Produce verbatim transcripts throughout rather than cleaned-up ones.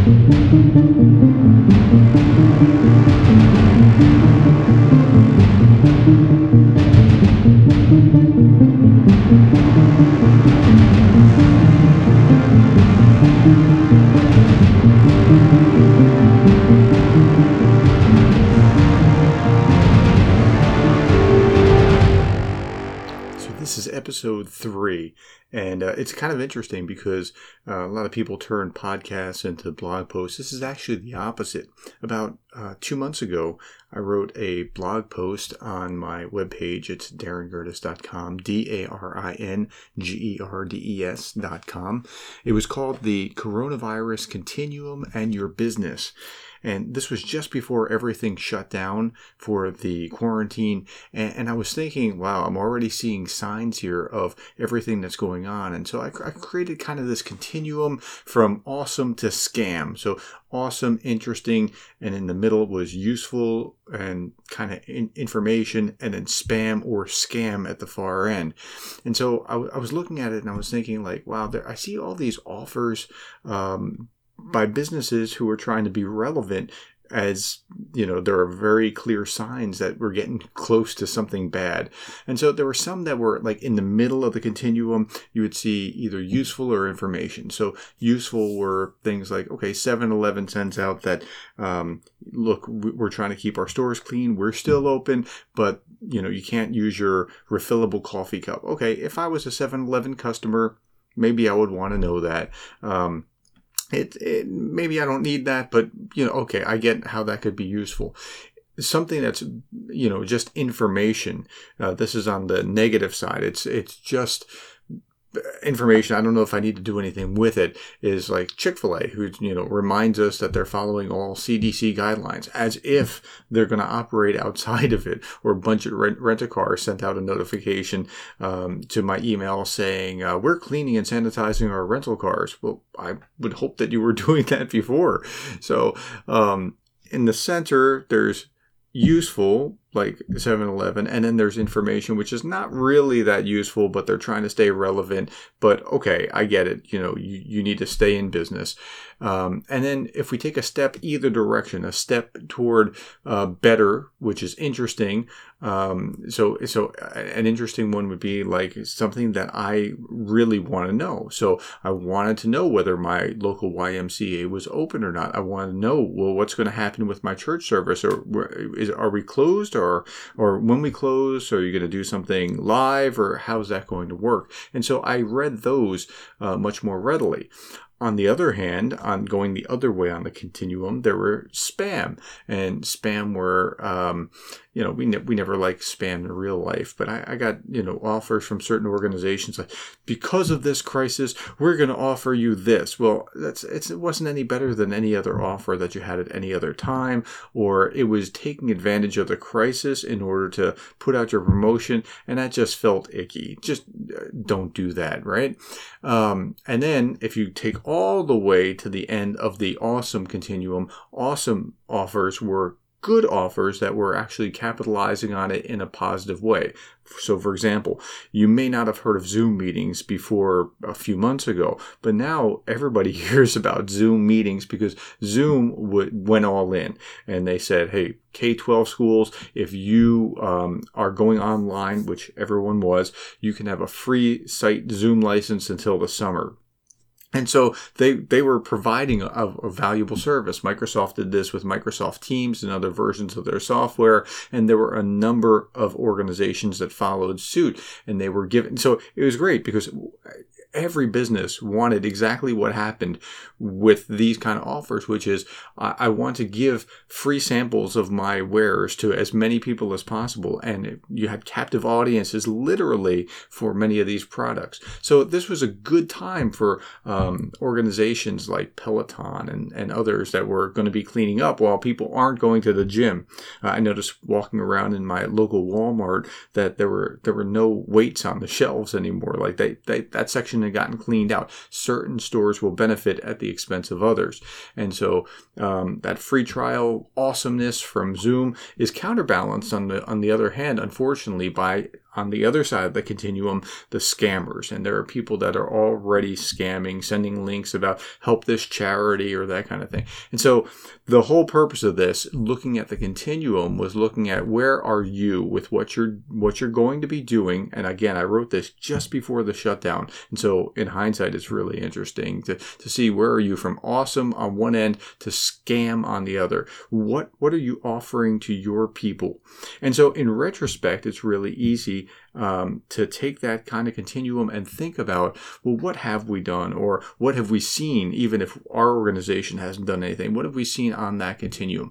This is episode three, and uh, it's kind of interesting because uh, a lot of people turn podcasts into blog posts. This is actually the opposite. About uh, two months ago, I wrote a blog post on my webpage. It's darren gerdes dot com, D A R I N G E R D E S dot com. It was called The Coronavirus Continuum and Your Business. And this was just before everything shut down for the quarantine. And, and I was thinking, wow, I'm already seeing signs here of everything that's going on. And so I, I created kind of this continuum from awesome to scam. So awesome, interesting, and in the middle was useful and kind of in, information, and then spam or scam at the far end. And so I, I was looking at it and I was thinking like, wow, there, I see all these offers, um, by businesses who are trying to be relevant, as you know, there are very clear signs that we're getting close to something bad. And so there were some that were like in the middle of the continuum. You would see either useful or information. So useful were things like, okay, seven eleven sends out that, um, look, we're trying to keep our stores clean. We're still open, but you know, you can't use your refillable coffee cup. Okay, if I was a seven eleven customer, maybe I would want to know that. Um, It, it maybe I don't need that, but you know, okay, I get how that could be useful. Something that's, you know, just information. Uh, this is on the negative side. It's it's just information. I don't know if I need to do anything with it. Is like Chick-fil-A, who, you know, reminds us that they're following all C D C guidelines, as if they're going to operate outside of it. Or a bunch of rent, rent-a-car sent out a notification um, to my email saying, uh, we're cleaning and sanitizing our rental cars. Well, I would hope that you were doing that before. So um, in the center, there's useful, like seven eleven, and then there's information, which is not really that useful, but they're trying to stay relevant. But okay, I get it. You know, you, you need to stay in business. Um, and then if we take a step either direction, a step toward uh, better, which is interesting. Um, so, so an interesting one would be like something that I really want to know. So I wanted to know whether my local Y M C A was open or not. I want to know, well, what's going to happen with my church service, or is, are we closed, or, or when we close, are you going to do something live, or how's that going to work? And so I read those uh, much more readily. On the other hand, on going the other way on the continuum, there were spam, and spam were, um, you know, we ne- we never liked spam in real life, but I, I got, you know, offers from certain organizations like, because of this crisis, we're going to offer you this. Well, that's it's, it wasn't any better than any other offer that you had at any other time, or it was taking advantage of the crisis in order to put out your promotion, and that just felt icky. Just don't do that, right? Um, and then if you take all the way to the end of the awesome continuum, awesome offers were good offers that were actually capitalizing on it in a positive way. So, for example, you may not have heard of Zoom meetings before a few months ago, but now everybody hears about Zoom meetings because Zoom w- went all in, and they said, hey, K twelve schools, if you um, are going online, which everyone was, you can have a free site Zoom license until the summer. And so they, they were providing a, a valuable service. Microsoft did this with Microsoft Teams and other versions of their software. And there were a number of organizations that followed suit, and they were given. So it was great because every business wanted exactly what happened with these kind of offers, which is I, I want to give free samples of my wares to as many people as possible. And you had captive audiences literally for many of these products. So this was a good time for um, organizations like Peloton and, and others that were going to be cleaning up while people aren't going to the gym. Uh, I noticed walking around in my local Walmart that there were there were no weights on the shelves anymore. Like they, they that section had gotten cleaned out. Certain stores will benefit at the expense of others. And so um, that free trial awesomeness from Zoom is counterbalanced on the on the other hand, unfortunately, by on the other side of the continuum, the scammers. And there are people that are already scamming, sending links about help this charity or that kind of thing. And so the whole purpose of this, looking at the continuum, was looking at where are you with what you're what you're going to be doing. And again, I wrote this just before the shutdown. And so in hindsight, it's really interesting to, to see where are you from awesome on one end to scam on the other. What what are you offering to your people? And so in retrospect, it's really easy um, to take that kind of continuum and think about, well, what have we done, or what have we seen, even if our organization hasn't done anything? What have we seen on that continuum?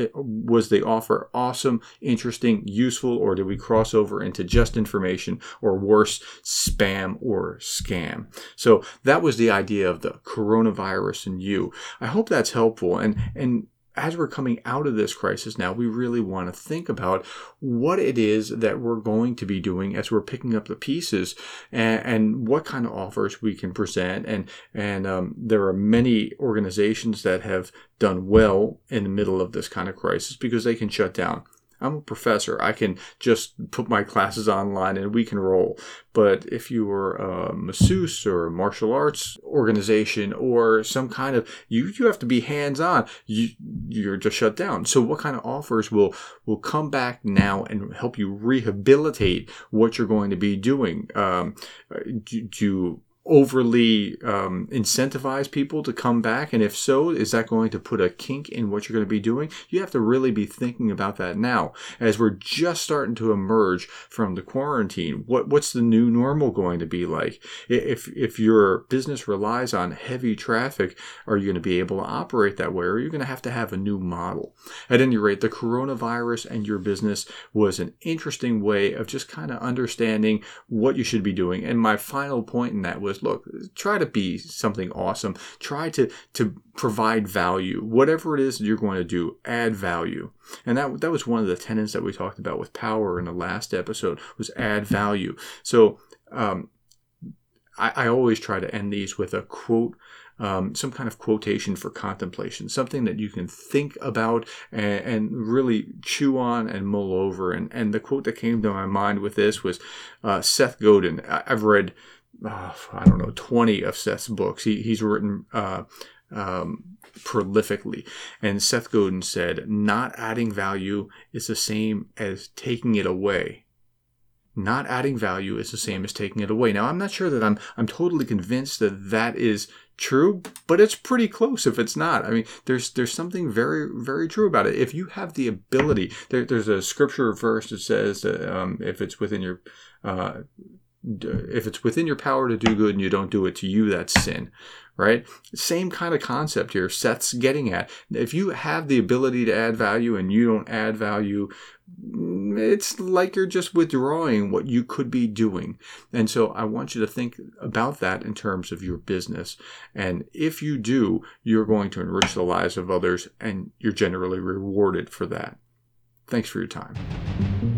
Was the offer awesome, interesting, useful, or did we cross over into just information, or worse, spam or scam? So that was the idea of the coronavirus and you. I hope that's helpful. And and as we're coming out of this crisis now, we really want to think about what it is that we're going to be doing as we're picking up the pieces, and, and what kind of offers we can present. And and um, there are many organizations that have done well in the middle of this kind of crisis because they can shut down. I'm a professor. I can just put my classes online and we can roll. But if you were a masseuse or a martial arts organization or some kind of, you, you have to be hands-on. You, you're just shut down. So what kind of offers will, will come back now and help you rehabilitate what you're going to be doing? Um, do, do you overly um, incentivize people to come back? And if so, is that going to put a kink in what you're going to be doing? You have to really be thinking about that now as we're just starting to emerge from the quarantine. What what's the new normal going to be like? If if your business relies on heavy traffic, are you going to be able to operate that way? Or are you going to have to have a new model? At any rate, the coronavirus and your business was an interesting way of just kind of understanding what you should be doing. And my final point in that was, look, try to be something awesome. Try to, to provide value. Whatever it is that you're going to do, add value. And that, that was one of the tenets that we talked about with power in the last episode, was add value. So um, I, I always try to end these with a quote, um, some kind of quotation for contemplation, something that you can think about and, and really chew on and mull over. And, and the quote that came to my mind with this was uh, Seth Godin. I, I've read Oh, I don't know, twenty of Seth's books. He, he's written uh, um, prolifically. And Seth Godin said, not adding value is the same as taking it away. Not adding value is the same as taking it away. Now, I'm not sure that I'm I'm totally convinced that that is true, but it's pretty close if it's not. I mean, there's there's something very, very true about it. If you have the ability, there, there's a scripture verse that says that um, if it's within your... Uh, If it's within your power to do good and you don't do it, to you, that's sin, right? Same kind of concept here Seth's getting at. If you have the ability to add value and you don't add value, it's like you're just withdrawing what you could be doing. And so I want you to think about that in terms of your business. And if you do, you're going to enrich the lives of others, and you're generally rewarded for that. Thanks for your time.